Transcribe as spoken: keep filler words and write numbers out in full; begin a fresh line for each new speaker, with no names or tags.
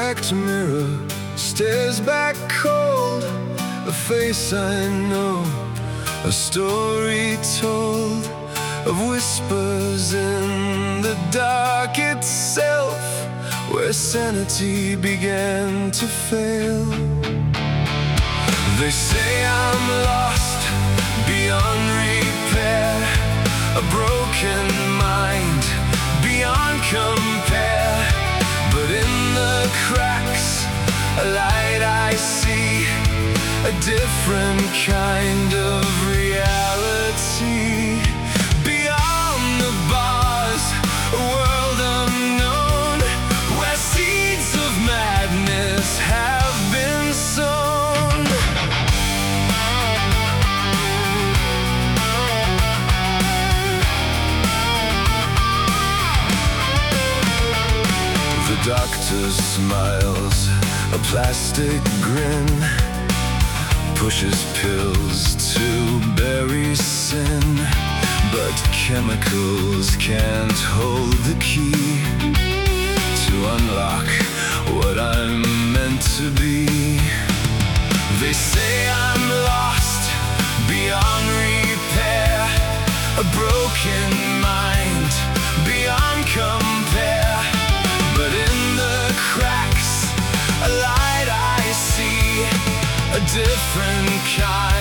cracked mirror stares back cold, a face I know, a story told of whispers in the dark itself, where sanity began to fail. They say I'm lost beyond repair, a broken mind beyond compare. But in the cracks, a light I see, a different kind of reality. Beyond the bars, a world unknown, where seeds of madness have been sown. The doctor smiles, a plastic grin, pushes pills to bury sin. But chemicals can't hold the key to unlock what I'm meant to be. They say I'm lost beyond repair, a broken mind beyond compare. But in the cracks, a light I see, a different kind